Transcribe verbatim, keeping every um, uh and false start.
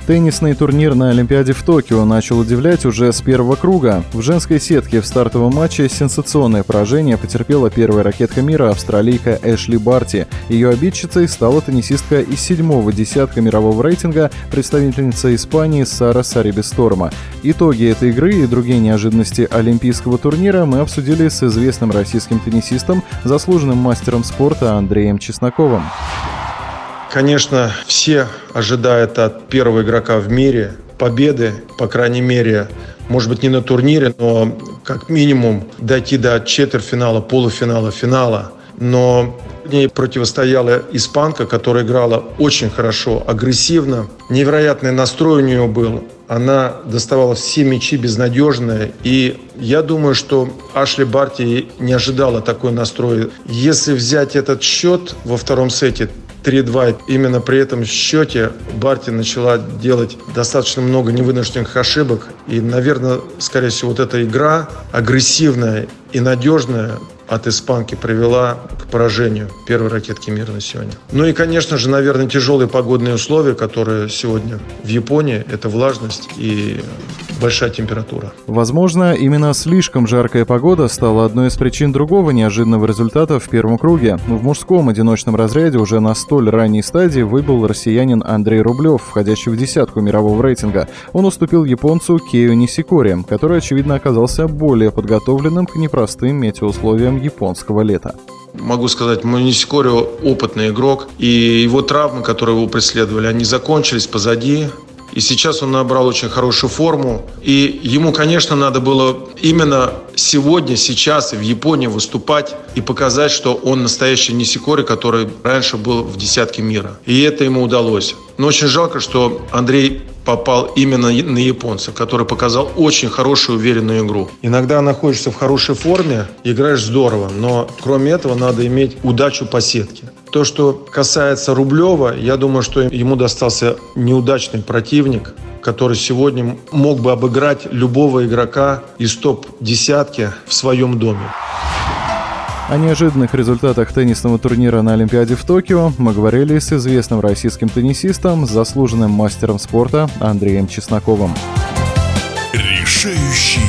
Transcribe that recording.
Теннисный турнир на Олимпиаде в Токио начал удивлять уже с первого круга. В женской сетке в стартовом матче сенсационное поражение потерпела первая ракетка мира австралийка Эшли Барти. Ее обидчицей стала теннисистка из седьмого десятка мирового рейтинга, представительница Испании Сара Сарибесторма. Итоги этой игры и другие неожиданности олимпийского турнира мы обсудили с известным российским теннисистом, заслуженным мастером спорта Андреем Чесноковым. Конечно, все ожидают от первого игрока в мире победы, по крайней мере, может быть, не на турнире, но как минимум дойти до четвертьфинала, полуфинала, финала. Но ей противостояла испанка, которая играла очень хорошо, агрессивно. Невероятный настрой у нее был. Она доставала все мячи безнадежные. И я думаю, что Эшли Барти не ожидала такой настрой. Если взять этот счет во втором сете, три-два. Именно при этом счете Барти начала делать достаточно много невынужденных ошибок. И, наверное, скорее всего, вот эта игра агрессивная и надежная от испанки привела к поражению первой ракетки мира на сегодня. Ну и, конечно же, наверное, тяжелые погодные условия, которые сегодня в Японии. Это влажность и большая температура. Возможно, именно слишком жаркая погода стала одной из причин другого неожиданного результата в первом круге. В мужском одиночном разряде уже на столь ранней стадии выбыл россиянин Андрей Рублев, входящий в десятку мирового рейтинга. Он уступил японцу Кею Нисикори, который, очевидно, оказался более подготовленным к непростым метеоусловиям японского лета. Могу сказать, мой Нисикори опытный игрок, и его травмы, которые его преследовали, они закончились позади. И сейчас он набрал очень хорошую форму. И ему, конечно, надо было именно сегодня, сейчас в Японии выступать и показать, что он настоящий Нисикори, который раньше был в десятке мира. И это ему удалось. Но очень жалко, что Андрей попал именно на японца, который показал очень хорошую, уверенную игру. Иногда находишься в хорошей форме, играешь здорово, но кроме этого надо иметь удачу по сетке. То, что касается Рублева, я думаю, что ему достался неудачный противник, который сегодня мог бы обыграть любого игрока из топ-десятки в своем доме. О неожиданных результатах теннисного турнира на Олимпиаде в Токио мы говорили с известным российским теннисистом, заслуженным мастером спорта Андреем Чесноковым. Решающий